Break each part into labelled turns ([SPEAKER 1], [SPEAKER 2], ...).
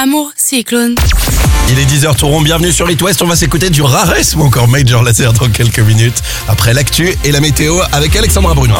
[SPEAKER 1] Amour, cyclone.
[SPEAKER 2] Il est 10h tout rond, bienvenue sur It West, on va s'écouter du Rares ou encore Major Lazer dans quelques minutes. Après l'actu et la météo avec Alexandra Brunois.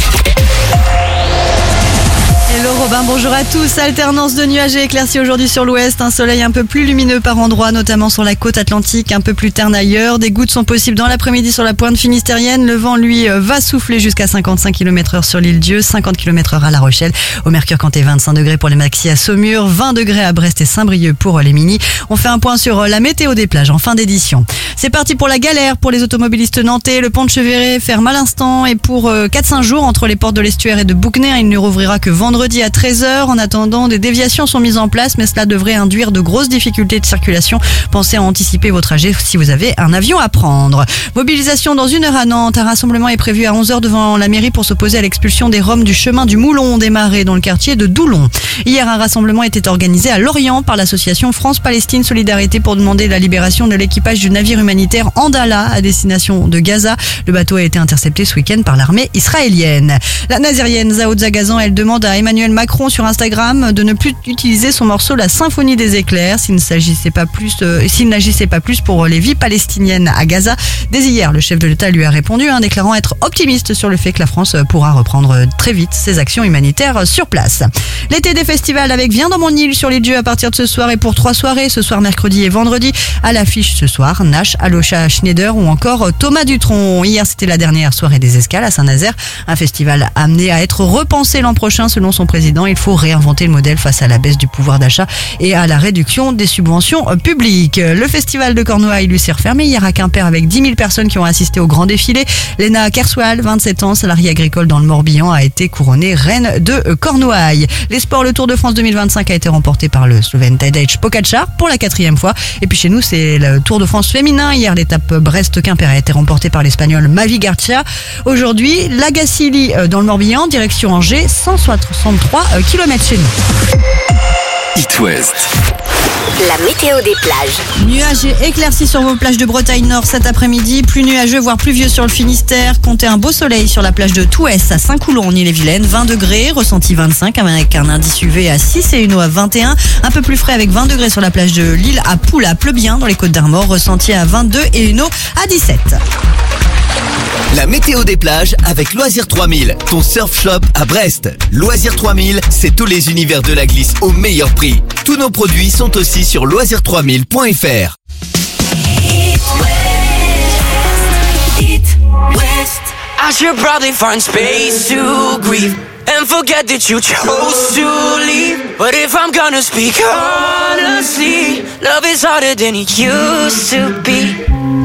[SPEAKER 3] Hello Robin, bonjour à tous. Alternance de nuages et éclaircies aujourd'hui sur l'ouest. Un soleil un peu plus lumineux par endroits, notamment sur la côte atlantique, un peu plus terne ailleurs. Des gouttes sont possibles dans l'après-midi sur la pointe finistérienne. Le vent, lui, va souffler jusqu'à 55 km/h sur l'île Dieu, 50 km/h à La Rochelle. Au Mercure, comptez 25 degrés pour les maxis à Saumur, 20 degrés à Brest et Saint-Brieuc pour les minis. On fait un point sur la météo des plages en fin d'édition. C'est parti pour la galère pour les automobilistes nantais. Le pont de Cheverret ferme à l'instant et pour 4-5 jours entre les portes de l'Estuaire et de Bouquener, il ne rouvrira que vendredi à 13h. En attendant, des déviations sont mises en place, mais cela devrait induire de grosses difficultés de circulation. Pensez à anticiper vos trajets si vous avez un avion à prendre. Mobilisation dans 1 heure à Nantes. Un rassemblement est prévu à 11h devant la mairie pour s'opposer à l'expulsion des Roms du chemin du Moulon des Marais dans le quartier de Doulon. Hier, un rassemblement était organisé à Lorient par l'association France-Palestine Solidarité pour demander la libération de l'équipage du navire humanitaire Andala à destination de Gaza. Le bateau a été intercepté ce week-end par l'armée israélienne. La nazérienne Zao Zagazan, elle demande à Emmanuel Macron sur Instagram de ne plus utiliser son morceau La Symphonie des éclairs s'il n'agissait pas plus pour les vies palestiniennes à Gaza. Dès hier, le chef de l'État lui a répondu, déclarant être optimiste sur le fait que la France pourra reprendre très vite ses actions humanitaires sur place. L'été des festivals avec Viens dans mon île sur les dieux à partir de ce soir et pour 3 soirées, ce soir, mercredi et vendredi. À l'affiche ce soir, Nash, Alocha Schneider ou encore Thomas Dutronc. Hier, c'était la dernière soirée des Escales à Saint-Nazaire. Un festival amené à être repensé l'an prochain selon son président. Il faut réinventer le modèle face à la baisse du pouvoir d'achat et à la réduction des subventions publiques. Le festival de Cornouailles lui s'est refermé hier à Quimper avec 10 000 personnes qui ont assisté au grand défilé. Léna Kerswal, 27 ans, salariée agricole dans le Morbihan, a été couronnée reine de Cornouailles. Les sports, le Tour de France 2025 a été remporté par le Slovène Tadej Pogačar pour la 4e fois. Et puis chez nous, c'est le Tour de France féminin. Hier, l'étape Brest-Quimper a été remportée par l'Espagnol Mavi Garcia. Aujourd'hui, la Gacilly dans le Morbihan, direction Angers, 163 km chez nous.
[SPEAKER 4] It West.
[SPEAKER 5] La météo des plages.
[SPEAKER 3] Nuages et éclaircies sur vos plages de Bretagne Nord cet après-midi. Plus nuageux, voire pluvieux sur le Finistère. Comptez un beau soleil sur la plage de Touès à Saint-Coulon en Ille-et-Vilaine. 20 degrés, ressenti 25 avec un indice UV à 6 et une eau à 21. Un peu plus frais avec 20 degrés sur la plage de Lille à Poula. Pleut bien dans les Côtes d'Armor. Ressenti à 22 et une eau à 17.
[SPEAKER 4] La météo des plages avec Loisir 3000, ton surf shop à Brest. Loisir 3000, c'est tous les univers de la glisse au meilleur prix. Tous nos produits sont aussi sur loisir3000.fr.
[SPEAKER 6] I should probably find space to grieve and forget that you chose to leave. But if I'm gonna speak honestly, love is harder than it used to be.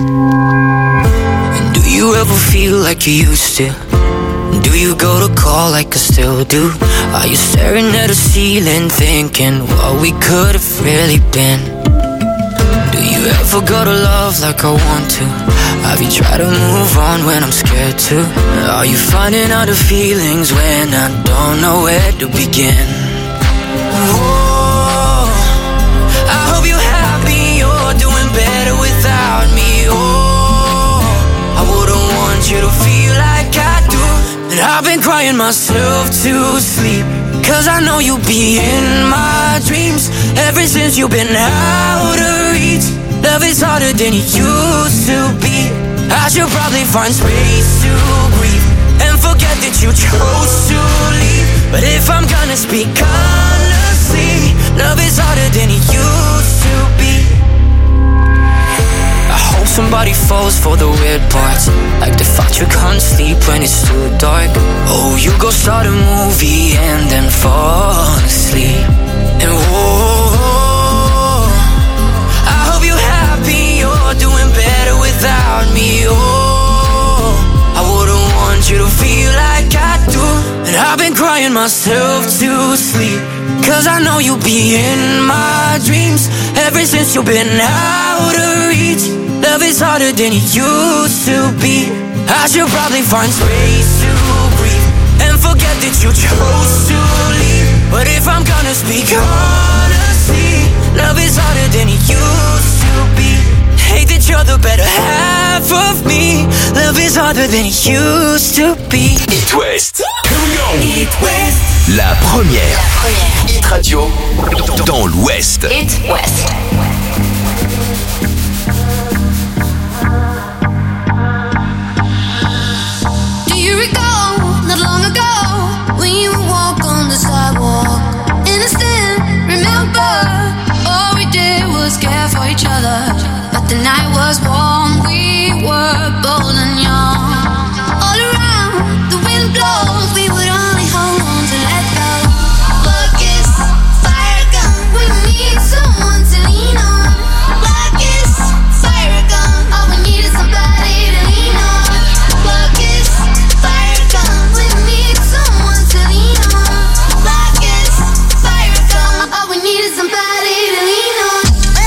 [SPEAKER 6] Do you ever feel like you used to? Do you go to call like I still do? Are you staring at a ceiling thinking what we could have really been? Do you ever go to love like I want to? Have you tried to move on when I'm scared to? Are you finding out the feelings when I don't know where to begin? Oh, I hope you're happy, you're doing better without me. Oh, I wouldn't want you to feel like I do. And I've been crying myself to sleep, cause I know you'll be in my dreams. Ever since you've been out of reach, love is harder than it used to be. I should probably find space to breathe and forget that you chose to leave. But if I'm gonna speak honestly, love is harder than it used to be. I hope somebody falls for the weird parts, like the fact you can't sleep when it's too dark. Oh, you go start a movie and then fall asleep. And whoa, I hope you're happy, you're doing better without me. Oh, I wouldn't want you to feel like I do. And I've been crying myself to sleep, cause I know you'll be in my dreams. Ever since you've been out of reach, love is harder than it used to be. I should probably find space to breathe and forget that you chose to leave. But if I'm gonna speak honestly, love is harder than it used to be. Hate that you're the better half of me. Love is harder than it used to be.
[SPEAKER 4] It West.
[SPEAKER 6] It West.
[SPEAKER 4] La première. Hit Radio dans l'Ouest.
[SPEAKER 5] It West.
[SPEAKER 1] Do you recall, not long ago, when you would walk on the sidewalk? Innocent, remember, all we did was care for each other. But the night was warm, we were bold and young. All around, the wind blows, we would only hold on to let go. Look, it's fire gun, we need someone to lean on. Look, it's fire gun, all we need is somebody to lean on. Look, it's fire gun, we need someone to lean on. Look, it's fire gun, all we need is somebody to lean on.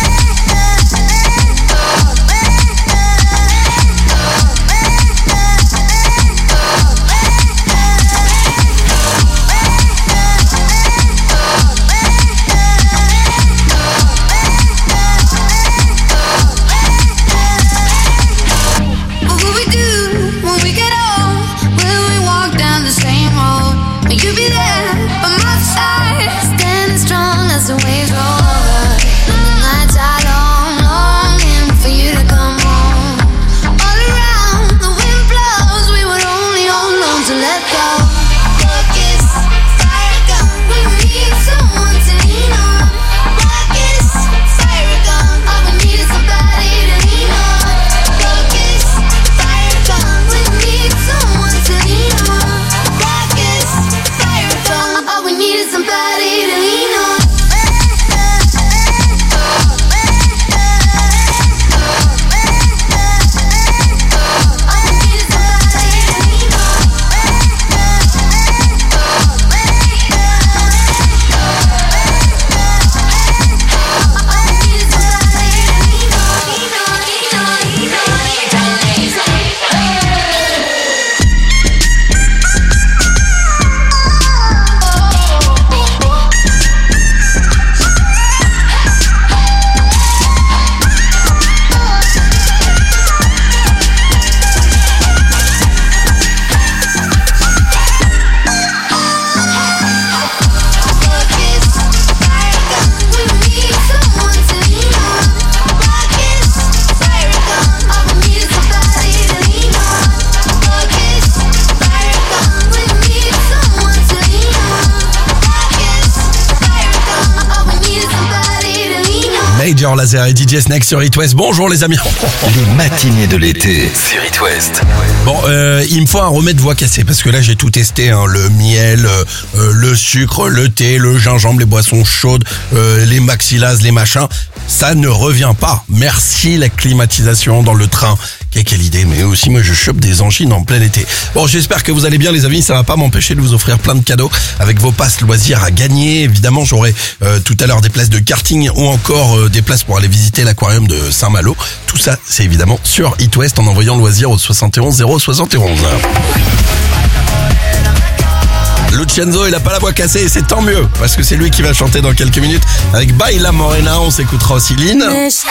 [SPEAKER 1] What will we do when we get old? Will we walk down the same road? Will you be there by my side, standing strong as the waves roll over? And the nights are long, longing for you to come home. All around, the wind blows, we would only hold on to let go. Look, it's fire gun, we need someone to lean on. Look, it's fire gun, all we need is somebody to lean on. Look, it's fire gun, we need someone to lean on. Look, it's fire gun, all we need is somebody to lean on.
[SPEAKER 2] Major Lazer et DJ Snake sur It West. Bonjour les amis.
[SPEAKER 4] Les matinées de l'été sur It West.
[SPEAKER 2] Bon, il me faut un remède voix cassée parce que là j'ai tout testé, hein, le miel, le sucre, le thé, le gingembre, les boissons chaudes, les maxillas, les machins. Ça ne revient pas. Merci la climatisation dans le train. Quelle idée, mais aussi moi je chope des angines en plein été. Bon, j'espère que vous allez bien les amis, ça va pas m'empêcher de vous offrir plein de cadeaux avec vos passes loisirs à gagner. Évidemment, j'aurai tout à l'heure des places de karting ou encore des places pour aller visiter l'aquarium de Saint-Malo. Tout ça, c'est évidemment sur It West en envoyant loisir au 71 071. Lucienzo, il a pas la voix cassée et c'est tant mieux parce que c'est lui qui va chanter dans quelques minutes avec Baila Morena. On s'écoutera aussi Lynn.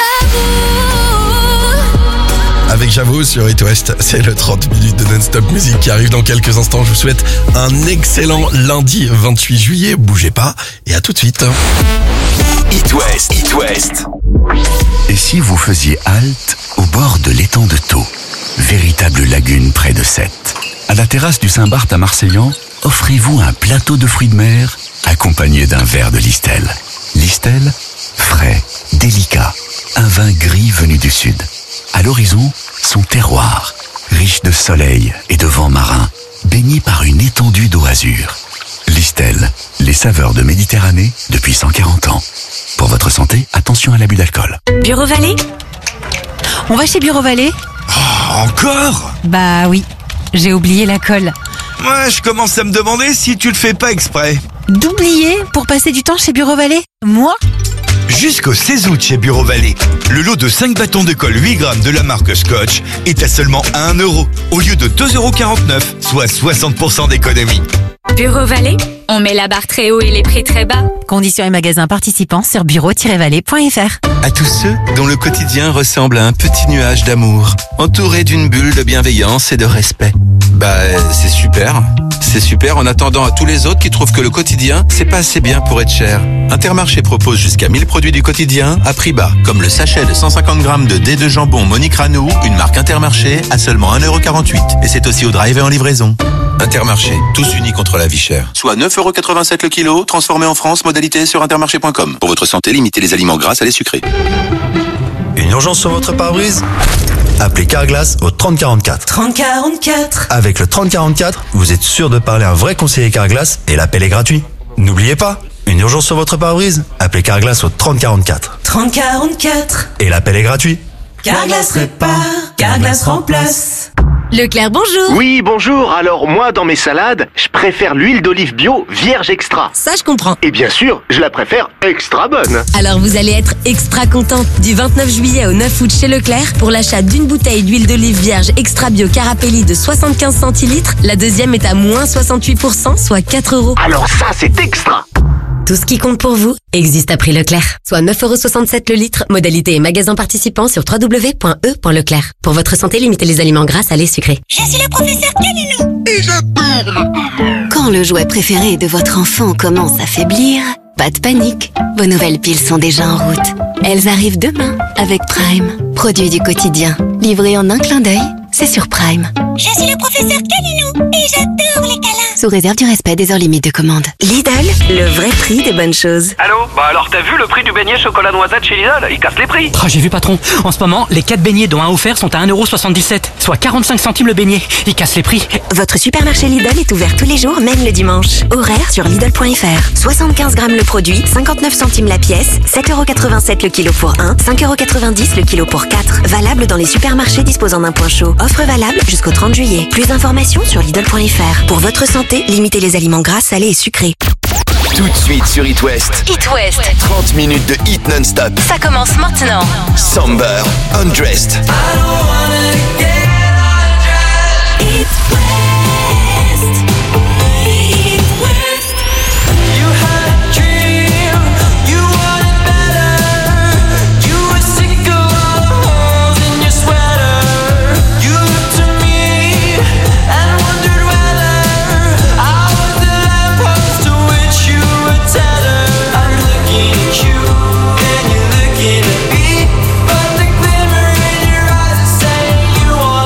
[SPEAKER 2] Avec J'avoue sur It West, c'est le 30 minutes de non-stop musique qui arrive dans quelques instants. Je vous souhaite un excellent lundi 28 juillet. Bougez pas et à tout de suite.
[SPEAKER 4] It West, It West. Et si vous faisiez halte au bord de l'étang de Thau, véritable lagune près de Sète, à la terrasse du Saint-Barth à Marseillan, offrez-vous un plateau de fruits de mer accompagné d'un verre de Listel. Listel, frais, délicat, un vin gris venu du sud. À l'horizon, son terroir, riche de soleil et de vent marin, baigné par une étendue d'eau azur. Listel, les saveurs de Méditerranée depuis 140 ans. Pour votre santé, attention à l'abus d'alcool.
[SPEAKER 7] Bureau Vallée ? On va chez Bureau Vallée ?
[SPEAKER 8] Encore ?
[SPEAKER 7] Bah oui, j'ai oublié la colle.
[SPEAKER 8] Moi, je commence à me demander si tu le fais pas exprès.
[SPEAKER 7] D'oublier pour passer du temps chez Bureau Vallée ? Moi ?
[SPEAKER 8] Jusqu'au 16 août chez Bureau Vallée, le lot de 5 bâtons de colle 8 grammes de la marque Scotch est à seulement 1 € au lieu de 2,49 €, soit 60% d'économie.
[SPEAKER 7] Bureau Vallée ?
[SPEAKER 9] On met la barre très haut et les prix très bas.
[SPEAKER 7] Conditions et magasins participants sur bureau-vallée.fr.
[SPEAKER 10] À tous ceux dont le quotidien ressemble à un petit nuage d'amour, entouré d'une bulle de bienveillance et de respect. C'est super. C'est super en attendant à tous les autres qui trouvent que le quotidien, c'est pas assez bien pour être cher. Intermarché propose jusqu'à 1000 produits du quotidien à prix bas, comme le sachet de 150 grammes de dés de jambon Monique Ranou, une marque Intermarché, à seulement 1,48€. Et c'est aussi au drive et en livraison. Intermarché, tous unis contre la vie chère. Soit 9,87€ le kilo, transformé en France, modalité sur intermarché.com. Pour votre santé, limitez les aliments gras, salés, sucrés.
[SPEAKER 11] Une urgence sur votre pare-brise ? Appelez Carglass au 3044.
[SPEAKER 12] 3044.
[SPEAKER 11] Avec le 3044, vous êtes sûr de parler à un vrai conseiller Carglass et l'appel est gratuit. N'oubliez pas, une urgence sur votre pare-brise ? Appelez Carglass au 3044.
[SPEAKER 12] 3044.
[SPEAKER 11] Et l'appel est gratuit.
[SPEAKER 12] Carglass répare, Carglass remplace.
[SPEAKER 13] Leclerc, bonjour.
[SPEAKER 14] Oui, bonjour. Alors, moi, dans mes salades, je préfère l'huile d'olive bio vierge extra.
[SPEAKER 13] Ça, je comprends.
[SPEAKER 14] Et bien sûr, je la préfère extra bonne.
[SPEAKER 13] Alors, vous allez être extra content. Du 29 juillet au 9 août chez Leclerc, pour l'achat d'une bouteille d'huile d'olive vierge extra bio Carapelli de 75 centilitres, la deuxième est à moins 68%, soit 4€.
[SPEAKER 14] Alors ça, c'est extra.
[SPEAKER 13] Tout ce qui compte pour vous existe à prix Leclerc. Soit 9,67€ le litre. Modalité et magasin participant sur www.e.leclerc. Pour votre santé, limitez les aliments gras, salés, sucrés.
[SPEAKER 15] Je suis le professeur Canino et j'adore.
[SPEAKER 16] Quand le jouet préféré de votre enfant commence à faiblir, pas de panique. Vos nouvelles piles sont déjà en route. Elles arrivent demain avec Prime. Produit du quotidien. Livré en un clin d'œil, c'est sur Prime.
[SPEAKER 15] Je suis le professeur Canino et j'adore les câlins.
[SPEAKER 16] Sous réserve du respect des heures limites de commande.
[SPEAKER 13] Lidl, le vrai prix des bonnes choses.
[SPEAKER 17] Allô ? Alors t'as vu le prix du beignet chocolat noisette chez Lidl ? Il casse les prix.
[SPEAKER 18] J'ai vu patron. En ce moment, les 4 beignets dont un offert sont à 1,77€, soit 45 centimes le beignet. Il casse les prix.
[SPEAKER 13] Votre supermarché Lidl est ouvert tous les jours, même le dimanche. Horaire sur Lidl.fr. 75 grammes le produit, 59 centimes la pièce, 7,87€ le kilo pour 1, 5,90€ le kilo pour 4. Valable dans les supermarchés disposant d'un point chaud. Offre valable jusqu'au 30 juillet. Plus d'informations sur Lidl.fr. Pour votre santé, limitez les aliments gras, salés et sucrés.
[SPEAKER 4] Tout de suite sur It West.
[SPEAKER 5] It West.
[SPEAKER 4] 30 minutes de hit non-stop.
[SPEAKER 5] Ça commence maintenant.
[SPEAKER 4] Samber, Undressed.
[SPEAKER 15] It West. It West.
[SPEAKER 12] You had a dream, you wanted better. You were sick of all the holes in your sweater. You looked to me and wondered whether I was the lamppost to which you were tethered. I'm looking at you and you're looking at me, but the glimmer in your eyes is saying you want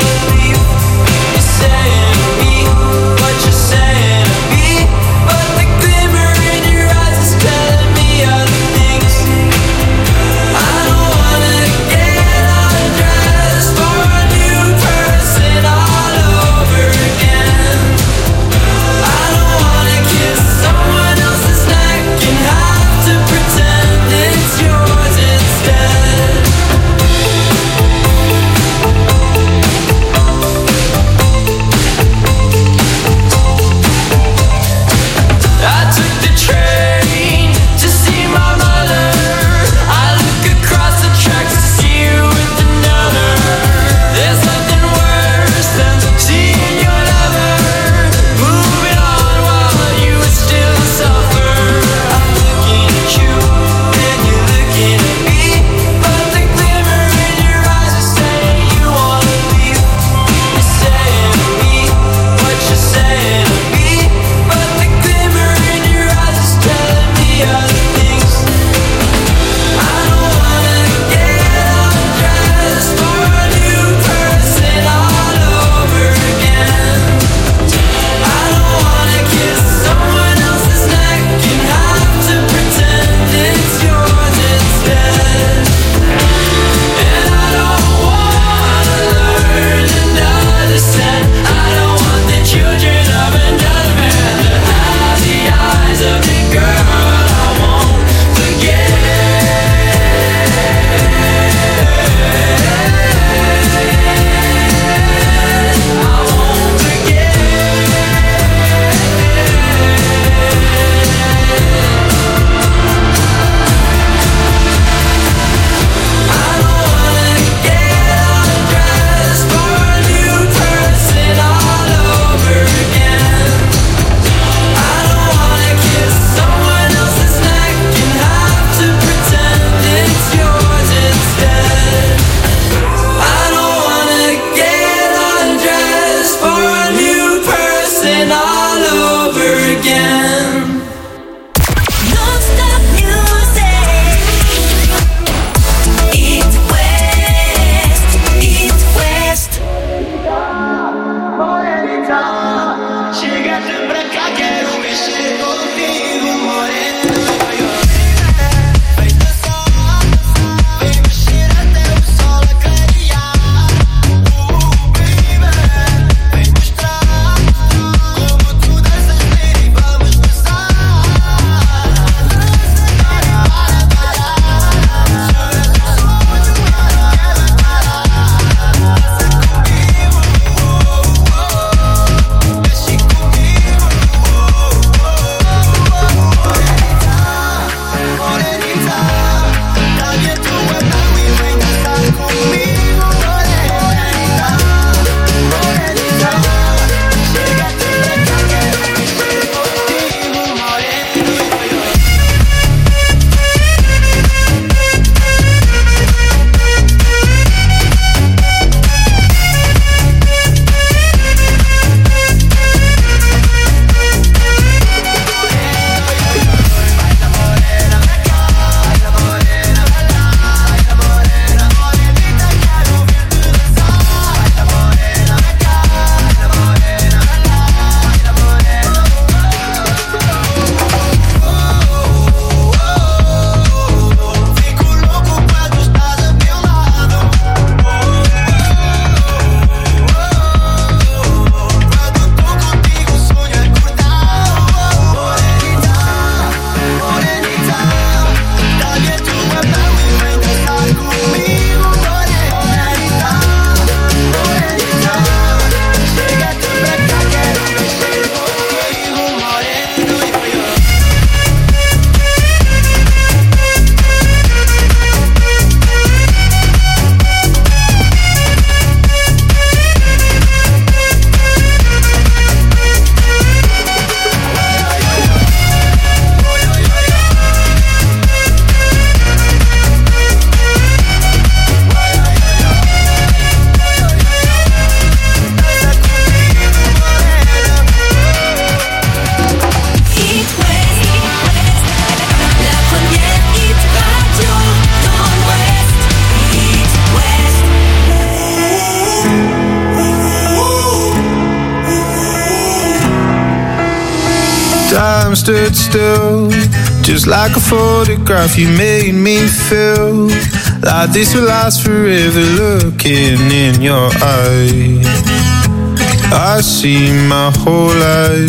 [SPEAKER 19] Time stood still, just like a photograph. You made me feel like this will last forever. Looking in your eyes, I see my whole life.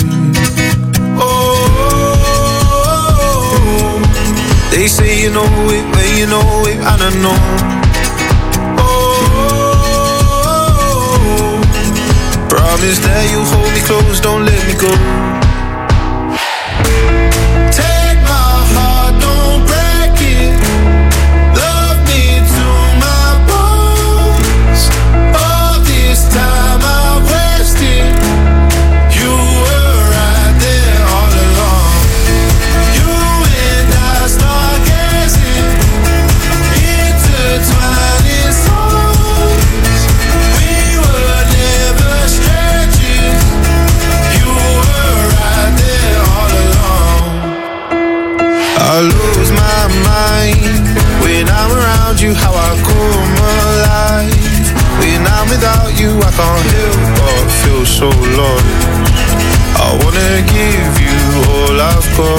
[SPEAKER 19] Oh, they say you know it when you know it, and I know. Oh, promise that you'll hold me close, don't let me go. I lose my mind when I'm around you, how I come alive. When I'm without you, I can't help but feel so lost. I wanna give you all I've got.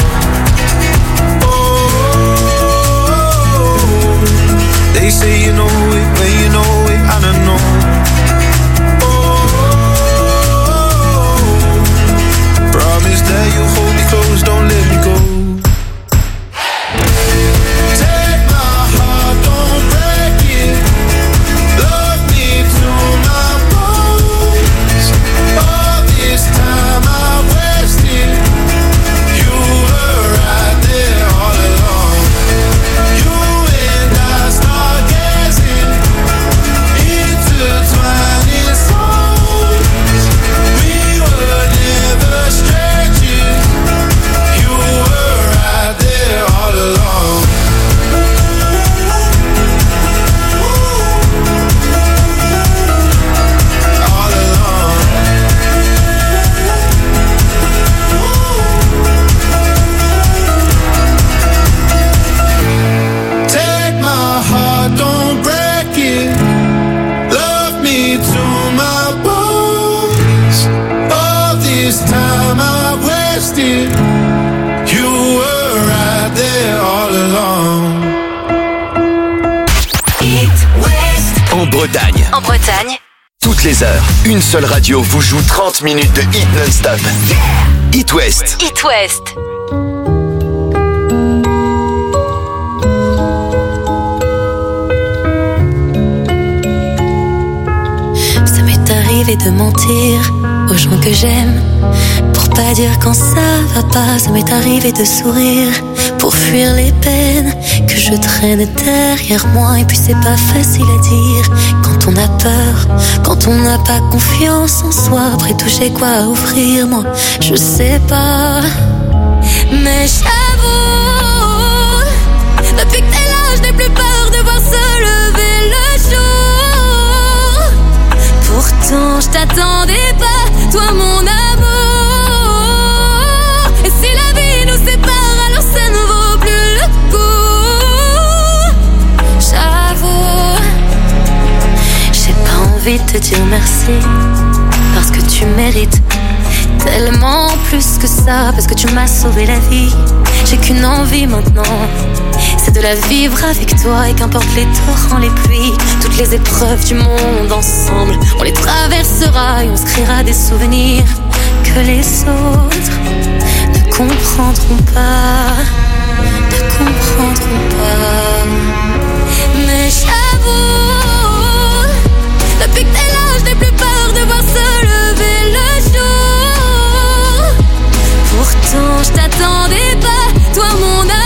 [SPEAKER 19] Oh, they say you know it when you know it, and I know. Oh, promise that you'll hold me close, don't let me go.
[SPEAKER 4] En Bretagne, toutes les heures, une seule radio vous joue 30 minutes de hit non-stop. It West.
[SPEAKER 5] It West.
[SPEAKER 20] Ça m'est arrivé de mentir aux gens que j'aime pour pas dire quand ça va pas. Ça m'est arrivé de sourire pour fuir les peines que je traîne derrière moi. Et puis c'est pas facile à dire quand on a peur, quand on n'a pas confiance en soi. Après tout j'ai quoi à offrir, moi je sais pas. Mais j'avoue, depuis que t'es là je n'ai plus peur de voir se lever le jour. Pourtant je t'attendais pas, toi mon amour. Et si la vie nous sépare, alors ça ne vaut plus le coup. J'avoue, j'ai pas envie de te dire merci, parce que tu mérites tellement plus que ça, parce que tu m'as sauvé la vie. J'ai qu'une envie maintenant, c'est de la vivre avec toi. Et qu'importe les torrents, les pluies, toutes les épreuves du monde ensemble, on les traversera et on se créera des souvenirs que les autres ne comprendront pas, ne comprendront pas. Mais j'avoue, depuis que t'es là je n'ai plus peur de voir se lever le jour. Pourtant je t'attendais pas, toi mon amour.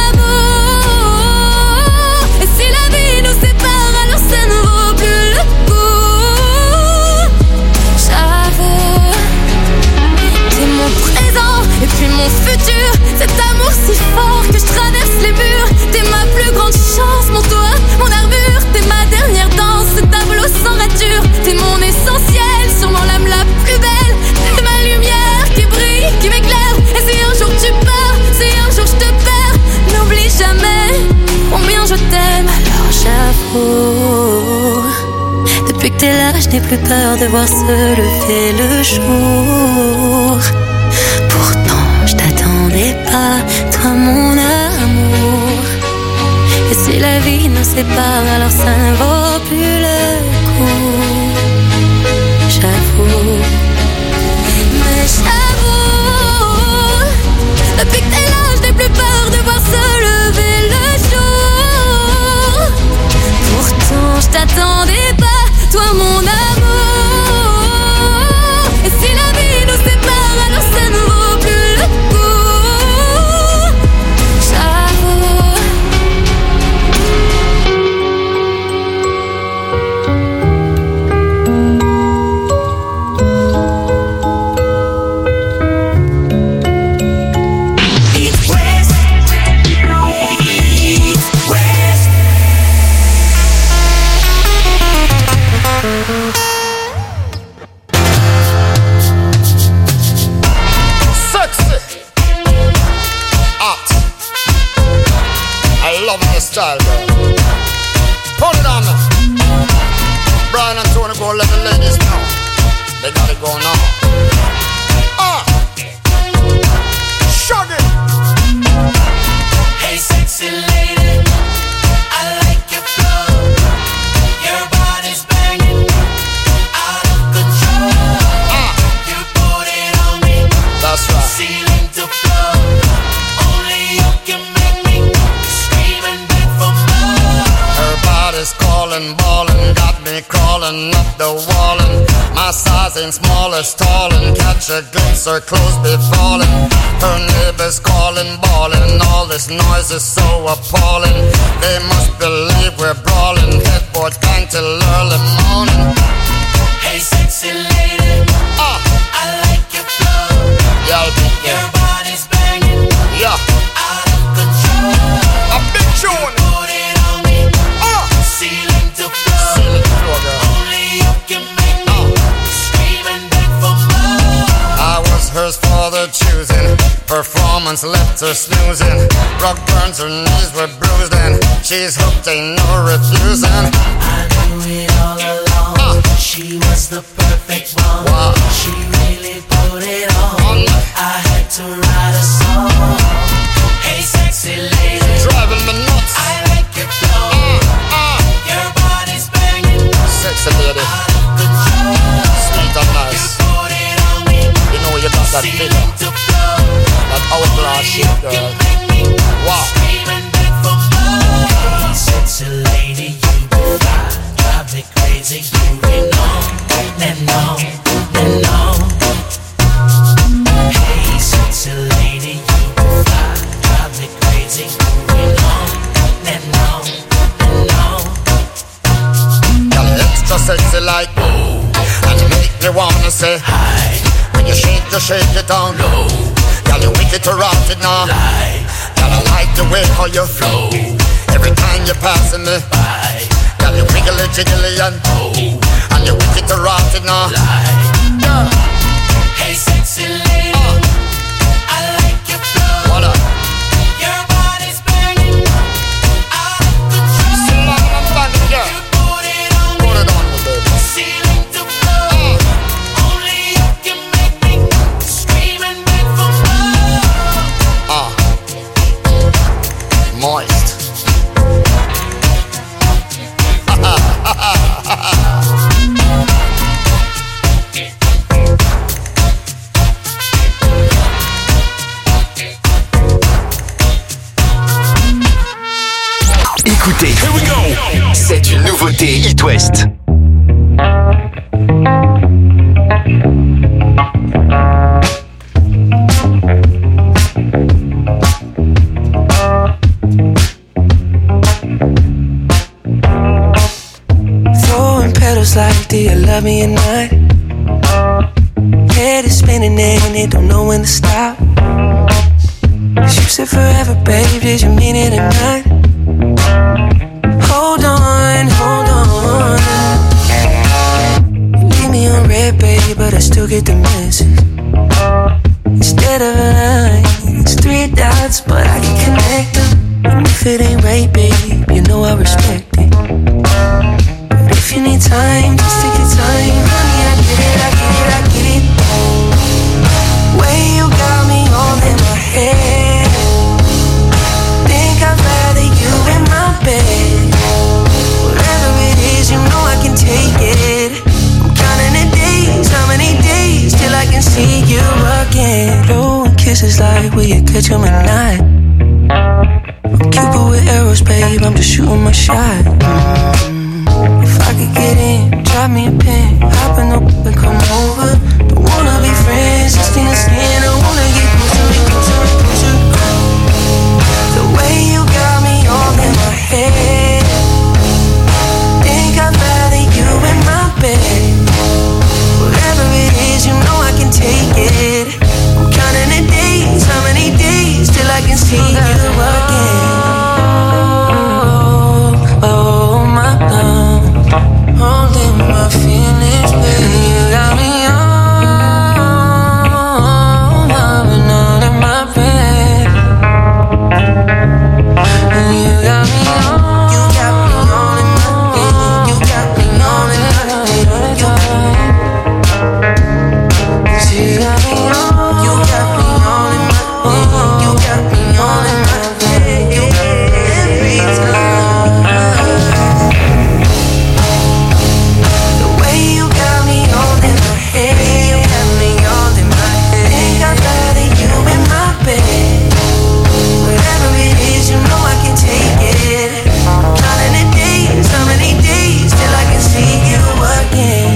[SPEAKER 20] Et si la vie nous sépare, alors ça ne vaut plus le coup. J'avoue, t'es mon présent et puis mon futur. Cet amour si fort que je traverse les murs. T'es ma plus grande chance, mon toit, mon armure. T'es ma dernière danse, ce tableau sans rature. T'es mon essentiel, sûrement l'âme la plus belle. T'es ma lumière qui brille, qui m'éclaire. Et si un jour tu pars, si un jour je te perds, n'oublie jamais combien je t'aime. Alors j'avoue, depuis que t'es là je n'ai plus peur de voir se lever le jour. Pourtant je t'attends nous sépare, alors ça ne vaut plus le coup. J'avoue, mais j'avoue, depuis que t'es là, je n'ai plus peur de voir se lever le jour. Pourtant, je t'attendais pas, toi mon amour. Et si la vie nous sépare, alors ça ne vaut plus le coup. J'avoue.
[SPEAKER 21] Style, girl. Put it on me. Brian and Tony go let the ladies know. They got it going on. Shug it.
[SPEAKER 12] Hey sexy lady, I like your flow. Your body's banging, out of control. You put it on me.
[SPEAKER 21] That's right.
[SPEAKER 12] Ceiling to floor. Only you can make me scream and beg for more.
[SPEAKER 21] Her body's calling, ballin', got me crawling up the wall. And my size ain't small as tall. And catch a glimpse, her clothes be falling. Her neighbors calling, bawling. All this noise is so appalling. They must believe we're brawling. Headboard bang till early morning.
[SPEAKER 12] Hey sexy lady, I like your flow.
[SPEAKER 21] Yeah,
[SPEAKER 12] your body's banging,
[SPEAKER 21] yeah,
[SPEAKER 12] out of control.
[SPEAKER 21] A big tune.
[SPEAKER 12] Put it on me, ceiling to floor.
[SPEAKER 21] Ceiling to floor, girl.
[SPEAKER 12] Only you can make me scream and beg for more.
[SPEAKER 21] I was hers for the choosing. Performance left her snoozing. Rock burns, her knees were bruised, and she's hooked, ain't no refusing.
[SPEAKER 12] I knew it all along. She was the perfect one.
[SPEAKER 21] Wow.
[SPEAKER 12] She really put it on. I had to write a song. Hey sexy lady,
[SPEAKER 21] driving me nuts.
[SPEAKER 12] I like your flow. Your body's banging,
[SPEAKER 21] sexy lady,
[SPEAKER 12] out of control.
[SPEAKER 21] Sweet and nice.
[SPEAKER 12] You put it on me.
[SPEAKER 21] You know you got that figure, that hourglass shit, girl. Wow.
[SPEAKER 12] Scream and beg for more. Hey sexy lady, you be fly, drive me crazy. You ain't on and on and on. Hey sexy lady, you be fly, drive me crazy. You ain't on and on and on.
[SPEAKER 21] You're extra sexy like and you make me wanna say hi. When you shake it down low. Girl, you wicked to rot it now. Girl, I like the way how you flow. Every time you're passing me by. Girl, you wiggly jiggly and and you wicked to rot it now. Girl.
[SPEAKER 12] Hey sexy lady, I like your flow.
[SPEAKER 21] What up?
[SPEAKER 12] Your body's banging, out of control.
[SPEAKER 21] Yeah.
[SPEAKER 12] You put it on me.
[SPEAKER 21] Put it on me, baby.
[SPEAKER 12] Ceiling to floor. Only you can make me scream and beg for more.
[SPEAKER 21] Moist.
[SPEAKER 4] Écoutez, c'est une nouveauté It West.
[SPEAKER 22] Throwing petals like, do you love me or not? Head is spinning and they don't know when to stop. 'Cause you said forever, babe, did you mean it or not? Hold on, hold on. You leave me on red, babe, but I still get the message. Instead of a line, it's 3 dots, but I can connect them. And if it ain't right, babe, you know I respect it. But if you need time, just take your time. Honey, I get it, I get it, I get it. Way you got me all in my head. Think I'd rather you in my bed. will you catch him at night? I'm Cupid with arrows, babe, I'm just shooting my shot. If I could get in, drop me a pin, hop in up and come over. Don't wanna be friends, just in the skin, I wanna get closer. The way you got me all in my head, think I'd rather you in my bed. Whatever it is, you know I can take it. I'm counting the days, how many days till I can see you again. Oh my love, holding my feelings, baby. You got me all loving all in my bed. You got me all, you got me all in my bed. You got me all in my bed. You got me all, you got me all in my bed. You got me all in my bed. Every time. The way you got me all in my head, you got me all in my head. Think I'd rather you in my bed. Whatever it is, you know I can take it. Counting the days, how many days till I can see you again.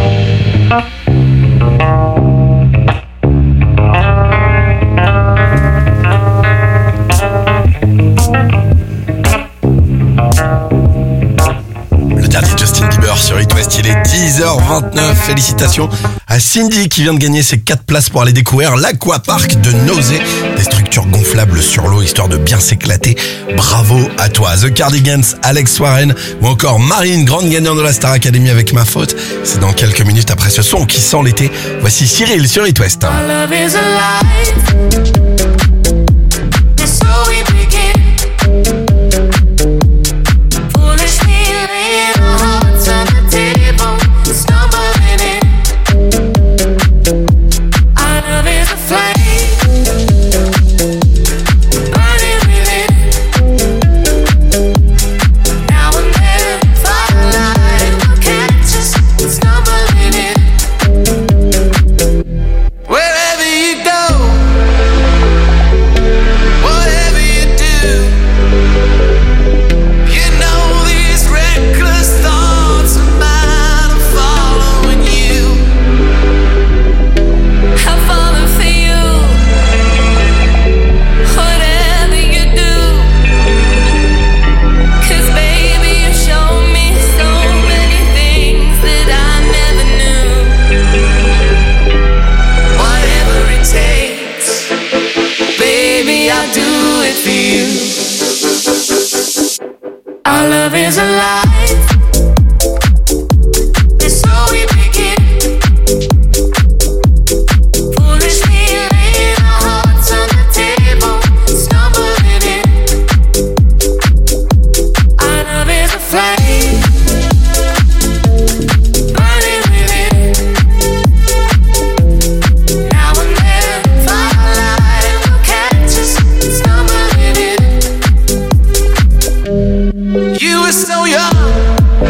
[SPEAKER 2] Le dernier Justin Bieber sur It West, il est 10h29. Félicitations à Cindy qui vient de gagner ses 4 places pour aller découvrir l'Aquapark de Nausée. Des structures gonflables sur l'eau histoire de bien s'éclater. Bravo à toi. The Cardigans, Alex Warren ou encore Marine, grande gagnante de la Star Academy avec Ma Faute. C'est dans quelques minutes après ce son qui sent l'été. Voici Cyril sur It West.
[SPEAKER 12] Our love is alive. And so we begin. Foolishly laying our hearts on the table, stumbling in. Our love is a flame, burning within. Now and then, firelight will catch us, stumbling in. Wherever you go, whatever you do, you know these reckless thoughts of mine are following you. I'm falling for you. Whatever you do, 'cause baby you show me so many things that I never knew. Whatever it takes, baby, I'll do it for you. Our love is alive, and so we begin. Foolishly laying our hearts on the table, stumbling in. Our love is a flame, burning within. Now and then, firelight will catch us, stumbling in. You were so young,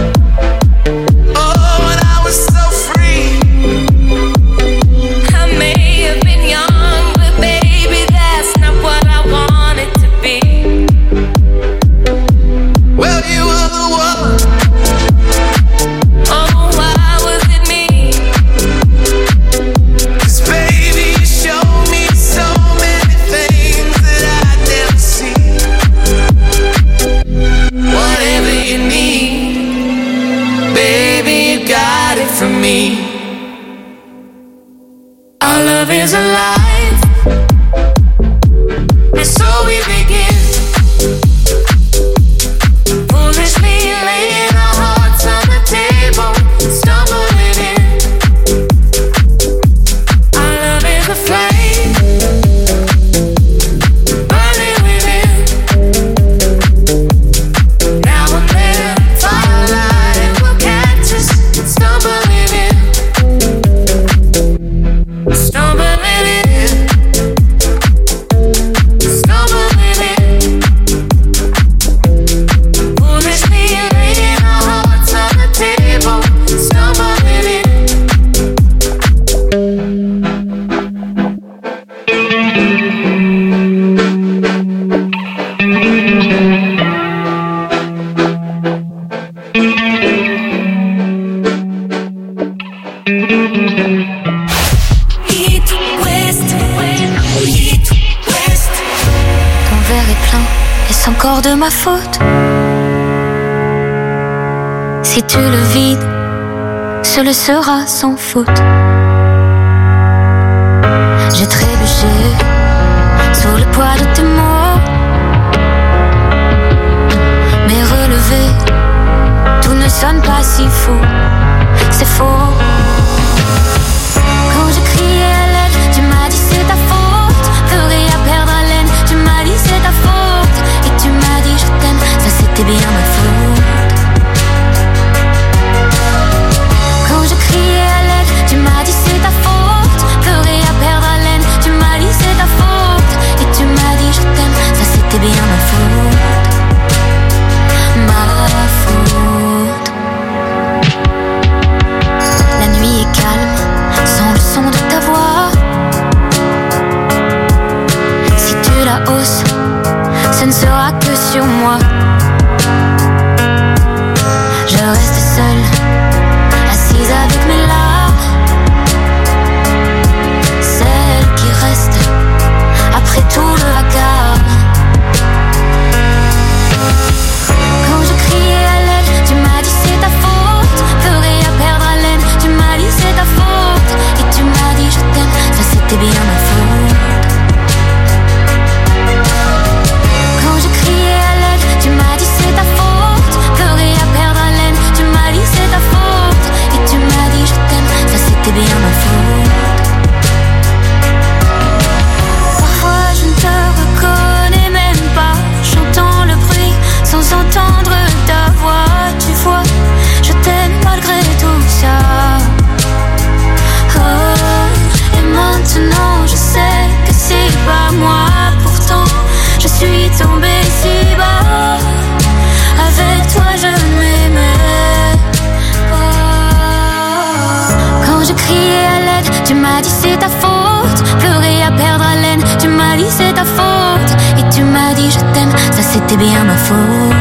[SPEAKER 20] Est-ce encore de ma faute? Si tu le vides, ce le sera sans faute. J'ai trébuché sous le poids de tes mots, mais relevé, tout ne sonne pas si faux. C'est faux. Quand je criais à l'aide, tu m'as dit c'est ta faute. Plus rien à perdre haleine, tu m'as dit c'est ta faute. Et tu m'as dit je t'aime, ça c'était bien ma faute. Quand je criais à l'aide, tu m'as dit c'est ta faute. Plus rien à perdre haleine, tu m'as dit c'est ta faute. Et tu m'as dit je t'aime, ça c'était bien ma faute. Ma faute. La nuit est calme, sans le son de ta voix. Si tu la hausses, ce ne sera que sur moi. Je reste seule, assise avec mes larmes. Celle qui reste après tout le vacarme. Quand je criais à l'aide, tu m'as dit c'est ta faute. Plus rien à perdre haleine, tu m'as dit c'est ta faute. Et tu m'as dit je t'aime, ça c'était bien ma faute. Quand je criais à l'aide, tu m'as dit c'est ta faute. Plus rien à perdre haleine, tu m'as dit c'est ta faute. Et tu m'as dit je t'aime, ça c'était bien ma faute. Parfois je ne te reconnais même pas, j'entends le bruit sans entendre ta voix. Tu vois, je t'aime malgré tout ça. Oh, et maintenant je sais que c'est pas moi. Pourtant je suis tombée si bas. Avec toi je m'aimais pas. Quand je criais à l'aide, tu m'as dit c'est ta faute. Plus rien à perdre haleine, tu m'as dit c'est ta faute. Et tu m'as dit je t'aime, ça c'était bien ma faute.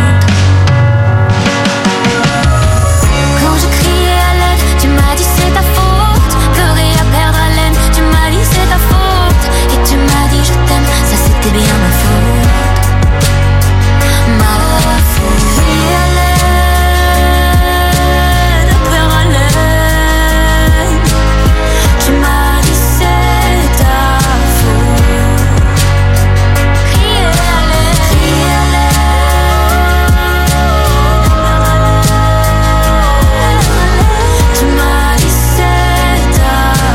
[SPEAKER 20] Quand je criais à l'aide, tu m'as dit c'est ta faute. Plus rien à perdre haleine, tu m'as dit c'est ta faute. Et tu m'as dit je t'aime, ça c'était bien ma faute. Ma faute. Crier à l'aide, perdre haleine, tu m'as dit c'est ta faute. Crier à l'aide, crier à l'aide, perdre haleine, tu m'as dit c'est ta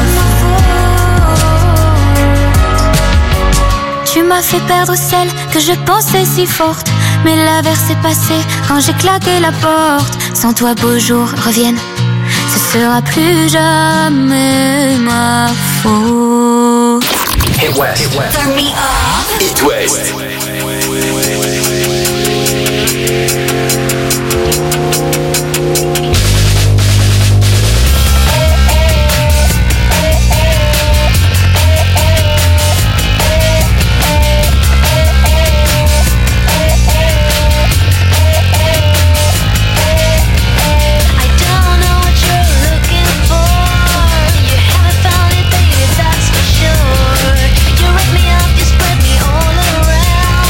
[SPEAKER 20] faute. Tu m'as fait perdre celle que je pensais si forte, mais l'averse est passée quand j'ai claqué la porte. Sans toi beaux jours reviennent, ce sera plus jamais ma faute.
[SPEAKER 3] Hit West.
[SPEAKER 15] Turn me up.
[SPEAKER 3] Hit West.
[SPEAKER 15] I don't know what you're looking for. You haven't found it, baby, that's for sure. You wrap me up, you spread me all around.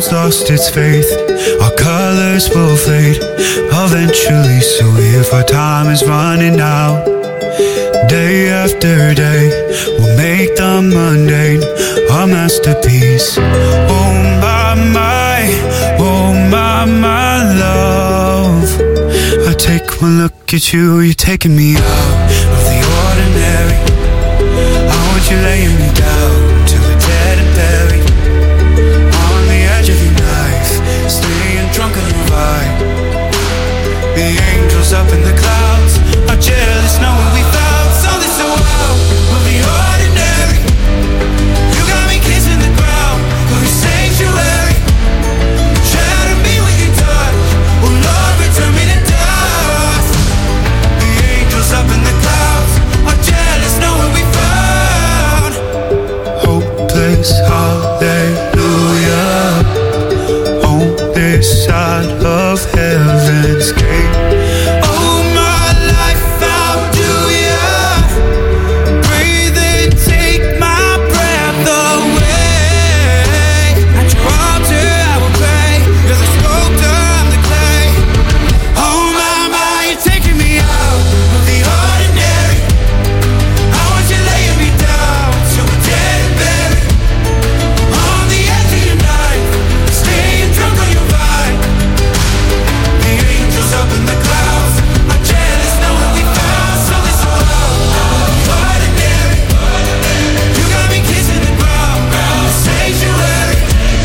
[SPEAKER 3] world's lost its faith, our colors will fade eventually. So if our time is running out, day after day, we'll make the mundane our masterpiece. Oh my, love. I take one look at you, you're taking me out of the ordinary. I want you laying me down till we're dead and buried, on the edge of your knife, staying drunk on your vibe. The angels up in the clouds are jealous knowing we found something so out of the ordinary. You got me kissing the ground of your sanctuary. Shatter me with your touch, oh Lord, return me to dust. The angels up in the clouds are jealous knowing we found hopeless hallelujah on this side of heaven's gate. Oh my life, found you, breathe and take my breath away. At your altar I will pray, you're the sculptor, I'm the clay. Oh my, you're taking me out of the ordinary. I want you laying me down till we're dead and buried, on the edge of your knife, staying drunk on your vibe. The angels up in the clouds are jealous knowing we found something so out of the ordinary. You got me kissing the ground, the sanctuary.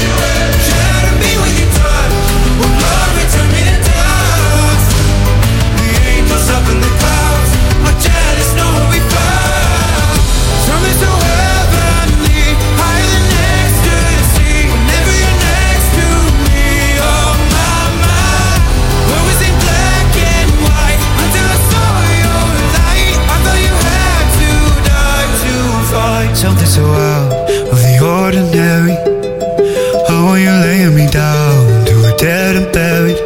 [SPEAKER 3] Shatter me with your touch, oh Lord, return me to dust. The angels up in the clouds are jealous knowing we found something so heavenly, higher than ecstasy. Whenever you're next to me, oh my, where was it black and white until I saw your light? I thought you had to die to fight something so out of the ordinary. Oh, you're laying me down till we're dead and buried,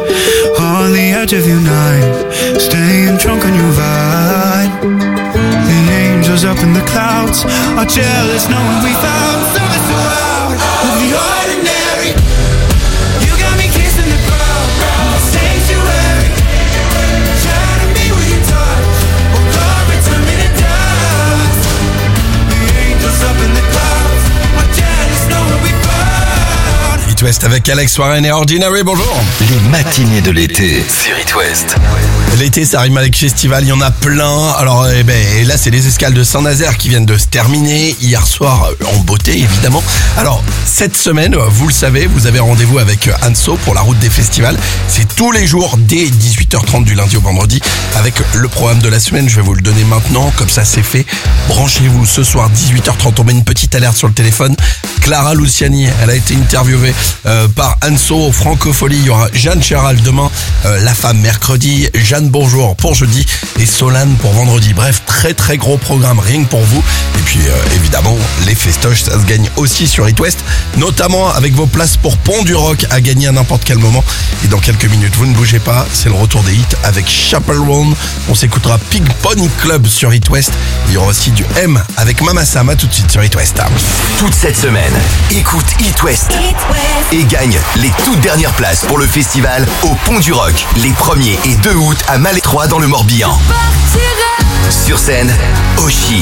[SPEAKER 3] on the edge of your night, staying drunk on your vine. The angels up in the clouds are jealous knowing we found something so out of the ordinary. You got me kissing the ground, the sanctuary. Shatter me with your touch, oh Lord, return me to dust. The angels up in the clouds are jealous knowing we found.
[SPEAKER 2] It West avec Alex Warren et Ordinary, bonjour.
[SPEAKER 4] Les matinées de l'été sur It West.
[SPEAKER 2] L'été, ça rime avec festival, il y en a plein. Alors, là, c'est les escales de Saint-Nazaire qui viennent de se terminer. Hier soir, en beauté, évidemment. Alors, cette semaine, vous le savez, vous avez rendez-vous avec Anso pour la route des festivals. C'est tous les jours, dès 18h30 du lundi au vendredi, avec le programme de la semaine. Je vais vous le donner maintenant, comme ça c'est fait. Branchez-vous, ce soir, 18h30, on met une petite alerte sur le téléphone. Clara Luciani, elle a été interviewée par Anso au Francophonie. Il y aura Jeanne Chéral demain, La Femme mercredi, Jeanne Bonjour pour jeudi et Solane pour vendredi. Bref, très très gros programme rien que pour vous. Et puis évidemment, les festoches, ça se gagne aussi sur It West, notamment avec vos places pour Pont du Rock à gagner à n'importe quel moment. Et dans quelques minutes, vous ne bougez pas, c'est le retour des hits avec Chapel Roan. On s'écoutera Pig Pony Club sur It West. Il y aura aussi du M avec Mama Sam, à tout de suite sur It West.
[SPEAKER 4] Toute cette semaine, écoute It West et gagne les toutes dernières places pour le festival au Pont du Rock, les 1er et 2 août à Malais 3 dans le Morbihan. Sur scène, Oshi,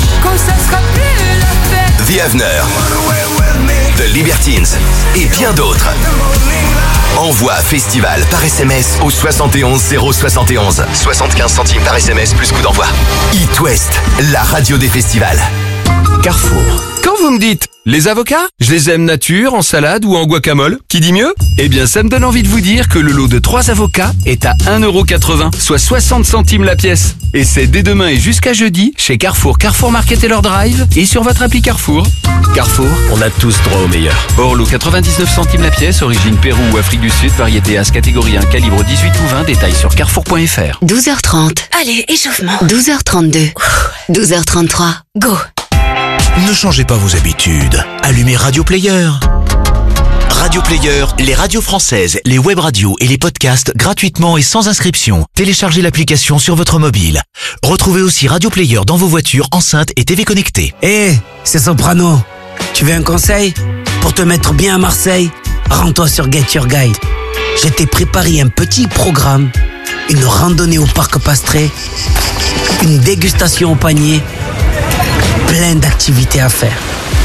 [SPEAKER 4] The Avener, The Libertines et bien d'autres. Envoie festival par SMS au 71 071. 75 centimes par SMS plus coût d'envoi. It West, la radio des festivals.
[SPEAKER 10] Carrefour. Quand vous me dites les avocats, je les aime nature, en salade ou en guacamole, qui dit mieux? Eh bien, ça me donne envie de vous dire que le lot de 3 avocats est à 1,80€, soit 60 centimes la pièce. Et c'est dès demain et jusqu'à jeudi chez Carrefour, Carrefour Market et leur drive et sur votre appli Carrefour. Carrefour, on a tous droit au meilleur. Orlo 99 centimes la pièce, origine Pérou ou Afrique du Sud, variété As catégorie 1, calibre 18 ou 20, détail sur carrefour.fr.
[SPEAKER 13] 12h30. Allez, échauffement. 12h32. 12h33. Go.
[SPEAKER 6] Ne changez pas vos habitudes. Allumez Radio Player. Radio Player, les radios françaises, les web radios et les podcasts gratuitement et sans inscription. Téléchargez l'application sur votre mobile. Retrouvez aussi Radio Player dans vos voitures, enceintes et TV connectées.
[SPEAKER 23] C'est Soprano. Tu veux un conseil? Pour te mettre bien à Marseille,
[SPEAKER 1] rends-toi sur Get Your Guide. Je t'ai préparé un petit programme, une randonnée au parc Pastré, une dégustation au panier, plein d'activités à faire.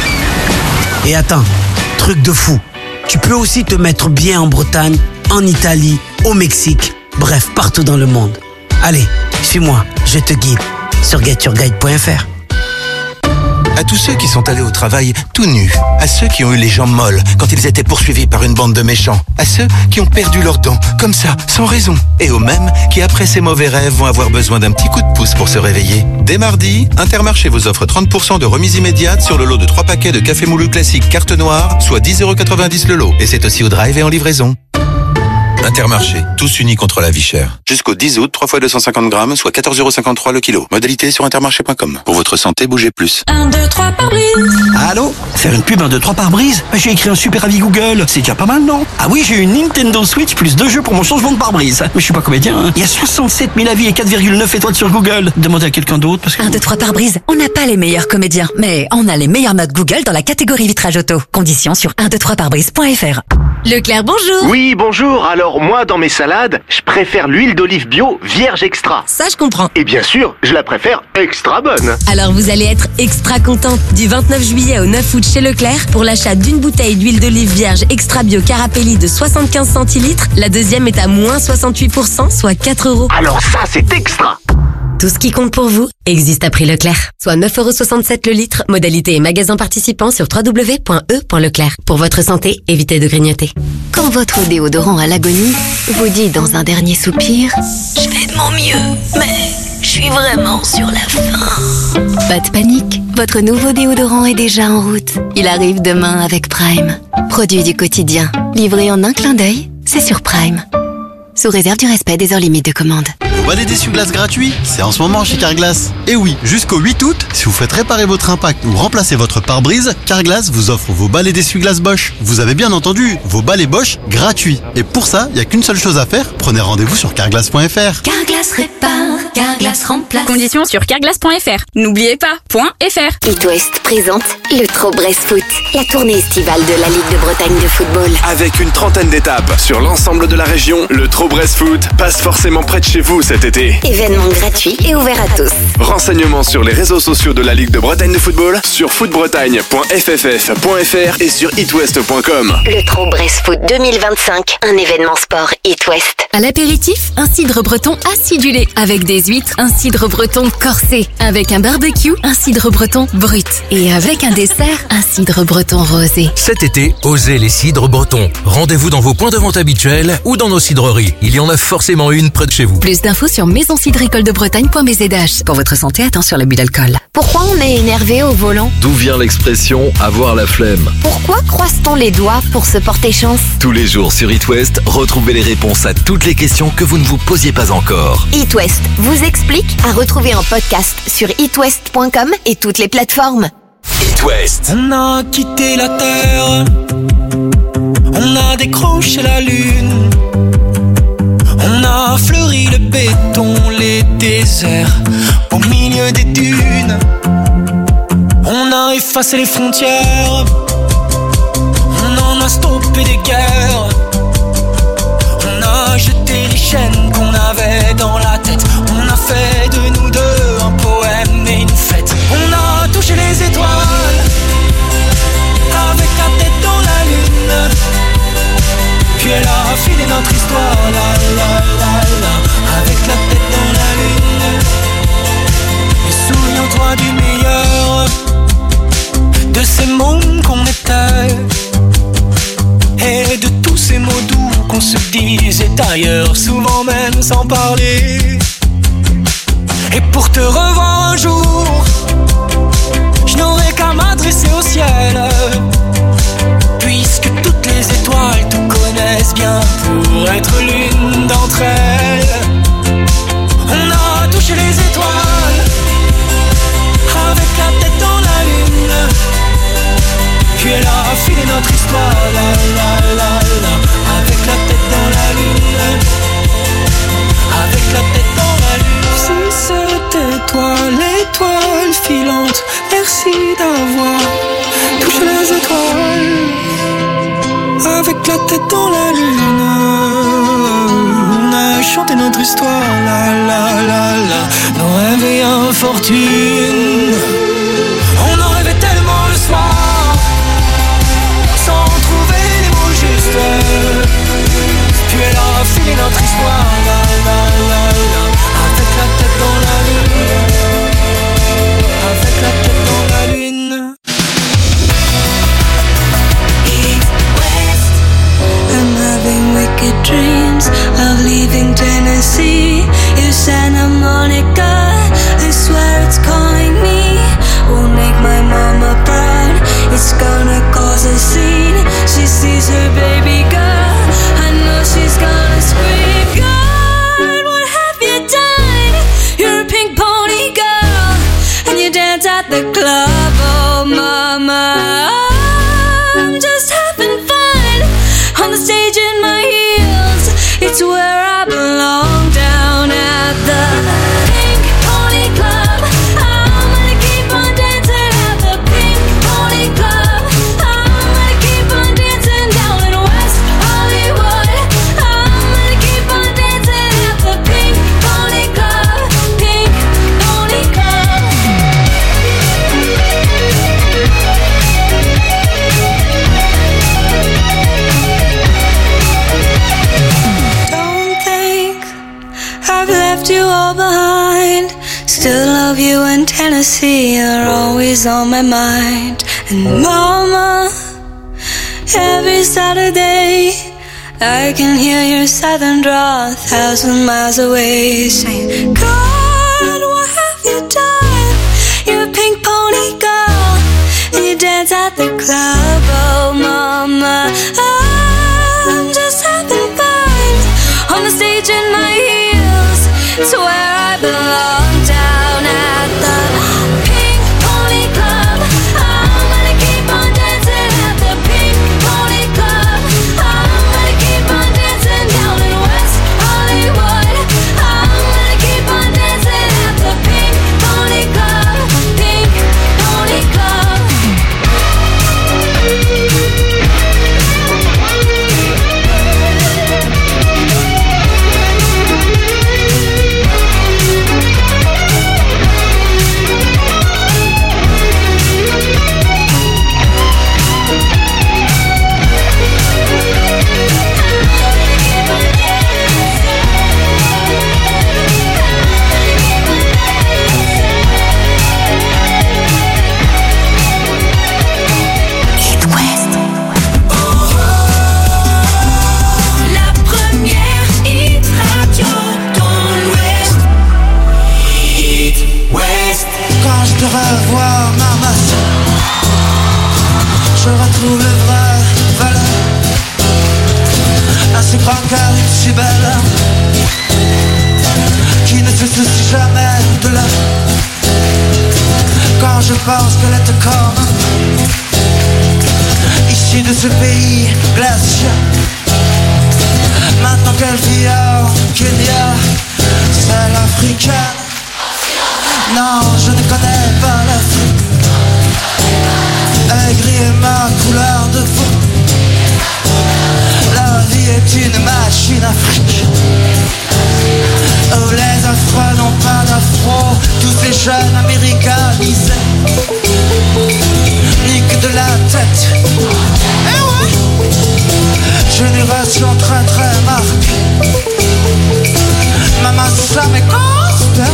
[SPEAKER 1] Et attends, truc de fou, tu peux aussi te mettre bien en Bretagne, en Italie, au Mexique, bref, partout dans le monde. Allez, suis-moi, je te guide sur getyourguide.fr.
[SPEAKER 10] À tous ceux qui sont allés au travail tout nus, à ceux qui ont eu les jambes molles quand ils étaient poursuivis par une bande de méchants, à ceux qui ont perdu leurs dents, comme ça, sans raison, et aux mêmes qui, après ces mauvais rêves, vont avoir besoin d'un petit coup de pouce pour se réveiller. Dès mardi, Intermarché vous offre 30% de remise immédiate sur le lot de 3 paquets de café moulu classique carte noire, soit 10,90€ le lot. Et c'est aussi au drive et en livraison. Intermarché, tous unis contre la vie chère. Jusqu'au 10 août, 3 fois 250 grammes, soit 14,53€ le kilo. Modalité sur intermarché.com. Pour votre santé, bougez plus.
[SPEAKER 8] 1, 2, 3 par brise.
[SPEAKER 23] Allô? Faire une pub 1, 2, 3 par brise? J'ai écrit un super avis Google. C'est déjà pas mal, non? Ah oui, j'ai eu une Nintendo Switch plus 2 jeux pour mon changement de pare-brise. Mais je suis pas comédien, hein. Il y a 67 000 avis et 4,9 étoiles sur Google. Demandez à quelqu'un d'autre parce que...
[SPEAKER 24] 1, 2, 3 par brise. On n'a pas les meilleurs comédiens, mais on a les meilleures notes Google dans la catégorie vitrage auto. Conditions sur 123parbrise.fr.
[SPEAKER 5] Leclerc, bonjour.
[SPEAKER 14] Oui, bonjour. Alors, moi, dans mes salades, je préfère l'huile d'olive bio vierge extra.
[SPEAKER 5] Ça, je comprends.
[SPEAKER 14] Et bien sûr, je la préfère extra bonne.
[SPEAKER 5] Alors vous allez être extra content. Du 29 juillet au 9 août chez Leclerc, pour l'achat d'une bouteille d'huile d'olive vierge extra bio Carapelli de 75 centilitres, la deuxième est à moins 68%, soit 4€.
[SPEAKER 14] Alors ça, c'est extra.
[SPEAKER 5] Tout ce qui compte pour vous existe à prix Leclerc. Soit 9,67€ le litre. Modalité et magasin participant sur www.e.leclerc. Pour votre santé, évitez de grignoter.
[SPEAKER 16] Quand votre déodorant à l'agonie vous dit dans un dernier soupir « Je fais de mon mieux, mais je suis vraiment sur la fin ». Pas de panique, votre nouveau déodorant est déjà en route. Il arrive demain avec Prime. Produit du quotidien, livré en un clin d'œil, c'est sur Prime. Sous réserve du respect des heures limites de commande.
[SPEAKER 25] Vos balais d'essuie-glace gratuits, c'est en ce moment chez Carglass. Et oui, jusqu'au 8 août, si vous faites réparer votre impact ou remplacer votre pare-brise, Carglass vous offre vos balais d'essuie-glace Bosch. Vous avez bien entendu, vos balais Bosch gratuits. Et pour ça, il n'y a qu'une seule chose à faire, prenez rendez-vous sur carglass.fr.
[SPEAKER 8] Carglass répare, Carglass remplace.
[SPEAKER 9] Conditions sur carglass.fr. N'oubliez pas, .fr.
[SPEAKER 13] It West présente le Trop Brest Foot, la tournée estivale de la Ligue de Bretagne de football.
[SPEAKER 26] Avec une trentaine d'étapes sur l'ensemble de la région, le Trop Brest Foot passe forcément près de chez vous cet été.
[SPEAKER 13] Événement gratuit et ouvert à tous.
[SPEAKER 26] Renseignements sur les réseaux sociaux de la Ligue de Bretagne de football, sur footbretagne.fff.fr et sur itwest.com.
[SPEAKER 13] Le Trop Brest Foot 2025, un événement sport It West.
[SPEAKER 8] À l'apéritif, un cidre breton acidulé. Avec des huîtres, un cidre breton corsé. Avec un barbecue, un cidre breton brut. Et avec un dessert, un cidre breton rosé.
[SPEAKER 27] Cet été, osez les cidres bretons. Rendez-vous dans vos points de vente habituels ou dans nos cidreries. Il y en a forcément une près de chez vous.
[SPEAKER 8] Plus d'infos sur maisoncidricoledebretagne.bzh. Pour votre santé, attention à l'abus d'alcool.
[SPEAKER 13] Pourquoi on est énervé au volant?
[SPEAKER 28] D'où vient l'expression avoir la flemme?
[SPEAKER 13] Pourquoi croise-t-on les doigts pour se porter chance?
[SPEAKER 28] Tous les jours sur It West, retrouvez les réponses à toutes les questions que vous ne vous posiez pas encore.
[SPEAKER 13] It West vous explique, à retrouver en podcast sur itwest.com et toutes les plateformes.
[SPEAKER 28] It West.
[SPEAKER 22] On a quitté la terre, on a décroché la lune, on a fleuri le béton, les déserts, au milieu des dunes. On a effacé les frontières, on en a stoppé des guerres. On a jeté les chaînes qu'on avait dans la tête. On a fait de nous deux un poème et une fête. On a touché les étoiles avec la tête dans la lune. Puis elle a filé notre histoire, la la la la, avec la tête dans la lune. Et souviens-toi du meilleur, de ces mômes qu'on était, et de tous ces mots doux qu'on se disait ailleurs, souvent même sans parler. Et pour te revoir un jour, je n'aurai qu'à m'adresser au ciel, puisque toutes les étoiles te connaissent bien pour être l'une d'entre elles. On a touché les étoiles avec la tête dans la lune. Puis elle a filé notre histoire, la la la la, avec la tête dans la lune, avec la tête dans la lune. Si c'était toi, l'étoile filante, merci d'avoir touché les étoiles avec la la tête dans la lune. On a chanté notre histoire, la la la la. Nos rêves et infortunes. On en rêvait tellement le soir, sans trouver les mots justes. Puis elle a fini notre histoire, la la la la. Avec la tête dans la lune. Avec la tête dans la lune. I'm having wicked dreams of leaving Tennessee. You Santa Monica, I swear it's calling me. Won't make my mama proud, it's gonna cause a scene. She sees her baby girl, I know she's gonna scream. God, what have you done? You're a pink pony girl, and you dance at the club, oh mama. I'm just having fun on the stage in my heels. It's where I belong, down at the Pink Pony Club. I'm gonna keep on dancing at the Pink Pony Club. I'm gonna keep on dancing down in West Hollywood. I'm gonna keep on dancing at the Pink Pony Club. Pink Pony Club. Don't think I've left you all behind. Still love you in Tennessee, you're always on my mind. And mama, every Saturday I can hear your southern drawl 1,000 miles away, saying, God, what have you done? You're a pink pony girl, and you dance at the club, oh mama. I'm just having fun on the stage in my heels. It's where I belong, down at the Pink Pony Club. I'm gonna keep on dancing at the Pink Pony Club. I'm gonna keep on dancing down in West Hollywood. I'm gonna keep on dancing at the Pink Pony Club. Pink Pony Club. La première hit radio dans l'Ouest. Hit West. Quand je te revois, maman, je retrouve le vrai valeur. Un si grand cœur, une si belle, qui ne se soucie jamais de l'heure. Quand je pense qu'elle est comme issue de ce pays glacial. Maintenant qu'elle vit au Kenya, c'est l'africaine. Non, je ne connais pas l'Afrique. Elle gris est ma couleur de peau. La vie est une machine africaine. Oh, les Afro n'ont pas d'afro. Tous ces jeunes américanisés niquent de la tête. Eh ouais, génération très très marquée. Maman, ça m'écoste.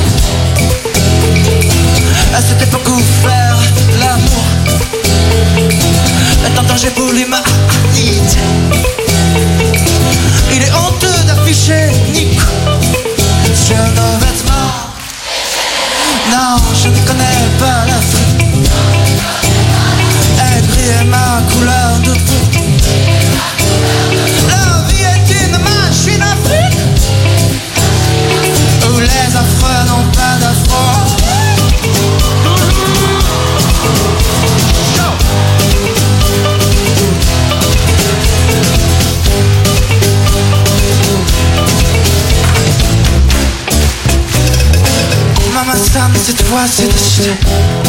[SPEAKER 22] À cette époque où faire l'amour est en danger pour l'humanité. Il est honteux d'afficher Nico sur nos vêtements. Non, je ne connais pas l'Afrique. Elle brille ma couleur de peau. La vie est une machine afrique où les affreux n'ont pas d'afro. Maman Sam, cette fois c'est décidé.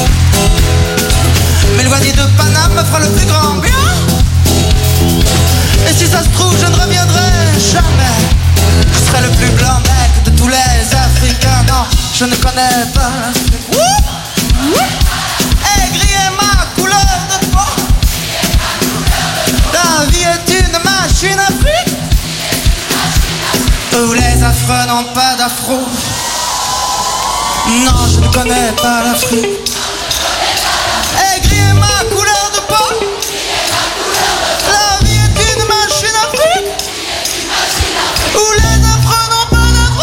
[SPEAKER 22] M'éloigner de Paname me fera le plus grand bien. Et si ça se trouve, je ne reviendrai jamais. Je serai le plus blanc mec de tous les Africains. Non, je ne connais pas l'Afrique. Aigri est ma couleur de peau. La vie est une machine à fric. Où les affreux n'ont pas d'afro. Non, je ne connais pas l'Afrique. Aigri est ma couleur de peau. La vie est une machine à fric. Où les affreux n'ont pas d'afro.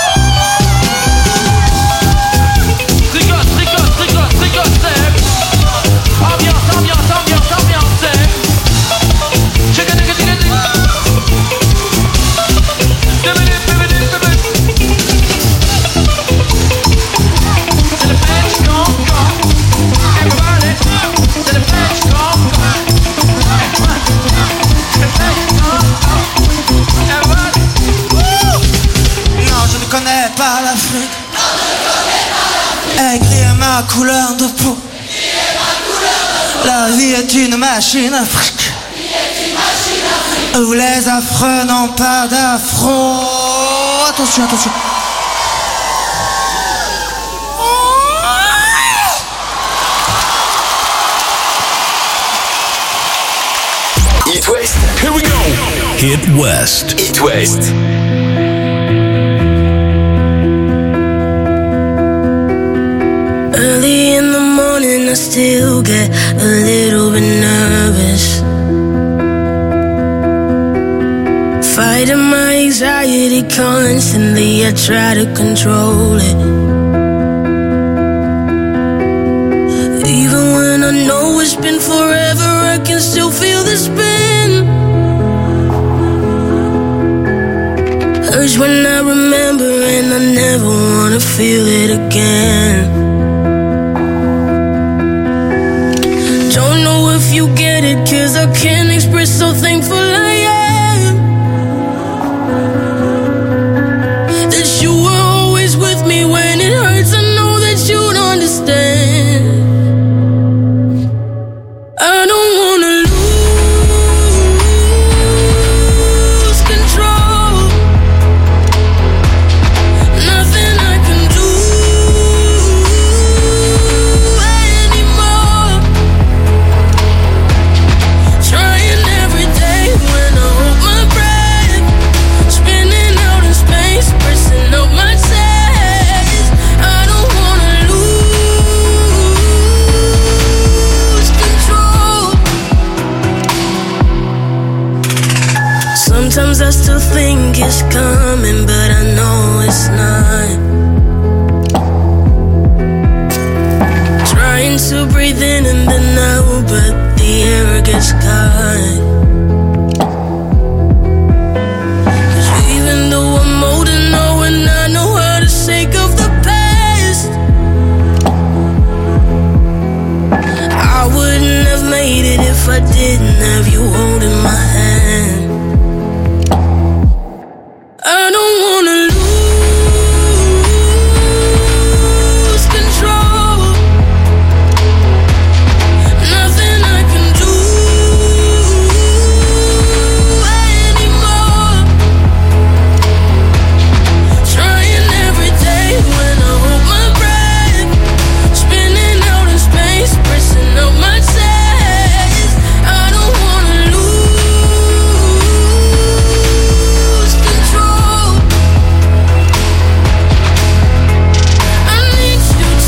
[SPEAKER 22] Pas l'Afrique. Aigri est ma couleur de peau. La vie est une machine Afrique. Où les affreux n'ont pas d'afro. Attention, attention.
[SPEAKER 26] It West. Here we go.
[SPEAKER 6] Hit West.
[SPEAKER 26] It West.
[SPEAKER 7] Early in the morning I still get a little bit nervous. Fighting my anxiety constantly, I try to control it. Even when I know it's been forever, I can still feel the spin. Hurts when I remember and I never wanna feel it again. Don't know if you get it, 'cause I can't express how thankful I am that you were always with me when it hurts. I know that you'd understand. I don't wanna lose control. Nothing I can do anymore. Trying every day when I hold my breath, spinning out in space, pressing up my chest. I don't wanna lose control. Sometimes I still think it's coming, but I know it's not. Trying to breathe in and then out, but the air gets caught. 'Cause even though I'm older now and I know how to shake off the past, I wouldn't have made it if I didn't have you holding my